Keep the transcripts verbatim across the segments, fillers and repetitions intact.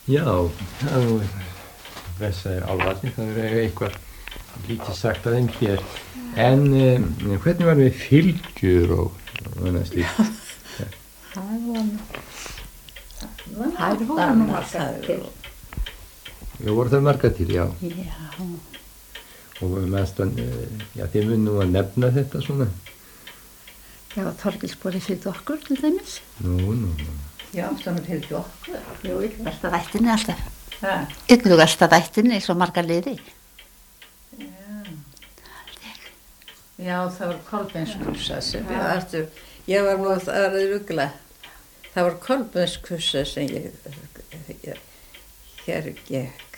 Já, það er nú blessaðir álfarnir, það er eitthvað lítið sagt að þeim hér. En um, hvernig var við fylgjur og annað slíkt? Það var nú, Það voru nú margar til. Já, voru það margar til, já. Já, Og mest, já, þið mun nú að nefna þetta svona. já, Þorgilsbóli fyrir okkur til dæmis. Nú, nú, nú. Já, það er til okkur. Jú, ykkurversta þættinni alltaf. Ha, Ykkurversta þættinni, svo margar liði. já, það var Kolbeinskussa sem við vartum. Ég var nú að það er rugla. Það var Kolbeinskussa sem ég, ég hér gekk.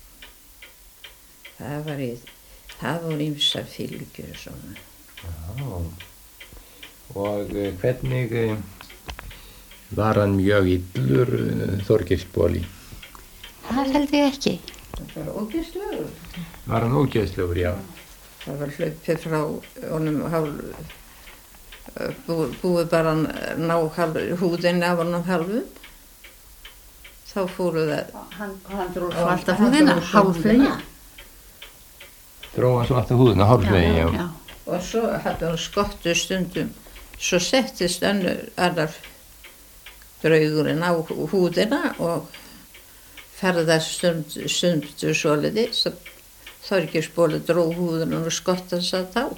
Það var í, það voru ýmsar fylgjur og svona. Já. Og uh, hvernig uh, var hann mjög illur, uh, Þorgilsbóli? Það held ég ekki. Það var ógeðslegur. Var hann ógeðslegur, já. Það var hlaupið frá honum hálf, bú, búið bara að ná hálf, húðinni af honum hálfum. Þá fóru það. Hann, hann dró svarta húðina, hálflegin. Dró hann svarta húðina, hálflegin, já. Já, Og svo hafði hann skottu stundum. Svo settist önnur annar draugurinn á húðina og ferðast stund, stundu svoleiðis. Þorgilsbóli dró húðina og skottan satt á.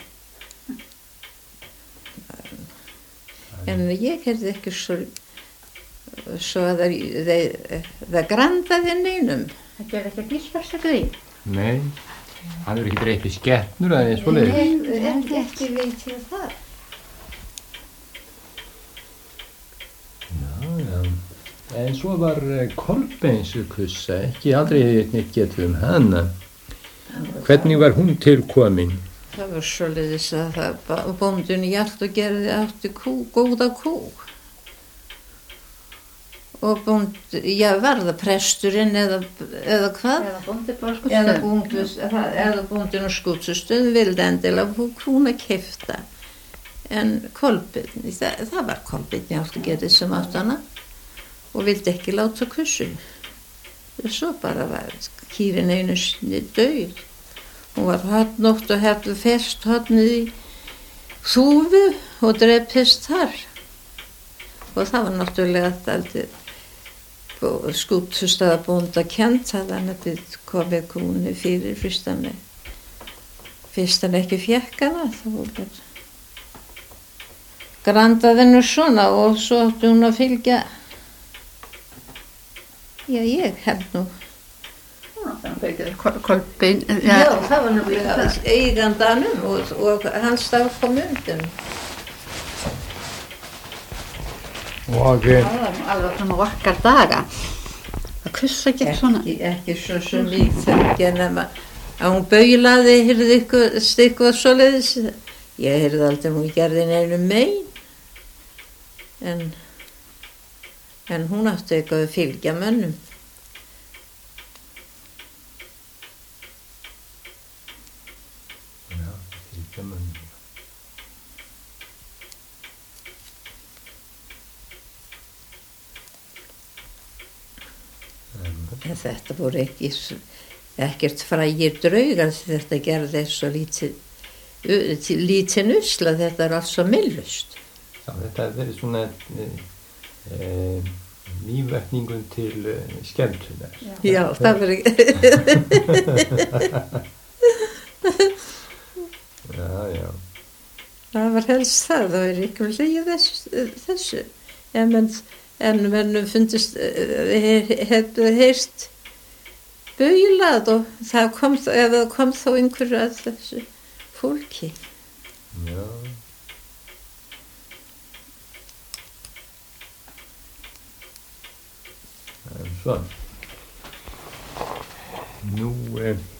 En ég hefði ekki svo, svo að það, það, það grandaði neinum. það gerði ekki dísversta grín. Nei, hann er ekki dreipið skepnur eða svoleiðis. Nei, ekki, ekki veit ég það. Já, já. En svo var uh, Kolbeinskussa, ekki aldrei neitt getið um hana. Hvernig var hún til komin? Það var svoleiðis að það bóndun í allt og gerði átti kú, góða kú. Og bónd, já, var það presturinn eða, eða hvað? Eða bóndi bara sko Eða bóndus, eða bóndin og skútsustöð vildi endilega kúna keypta. En Kolbeinn, það, það var Kolbeinn í allt og gerði sem átt hana og vildi ekki láta kussu. Svo bara var kýrin einu sinni dauð. Hún var hotnótt og hefði fest hotnið í þúfu og drepist þar. Og það var náttúrulega aldrei skútustaðabónda kennt, það hann að við komið kúni fyrir fyrst hann, fyrst hann ekki fékk hana. Það var bara grandaði hennu svona og svo átti hún að fylgja. Já, ég hef nú. Kolbeinn, Já, það var náttúrulega eigandanum og, og hans staf á myndum. Og það var nú alveg fram á okkar daga. Það kussa ekki svona. Ekki, ekki svo sem líkt ekki nema að hún baulaði, heyrði eitthvað stikvað svoleiðis. Ég heyrði aldrei hún gerði neinu mein. En, en hún átti eitthvað að fylgja mönnum. já, fylgja mönnum. En þetta voru ekki, ekkert frægir draugar því þetta gerði svo lítið, lítið nusla, þetta er allt svo millust. Já, þetta er verið svona e, e, nývetningun til e, skemmtunar. Já, það var ekki. Já, já. Það var helst það, það var ekki hlýja þessu. þessu. En, menn, en mennum fundist, hefðu heyrst baulað og það kom, eða kom þá einhverju að þessu fólki. Já. En svo. Nú, e,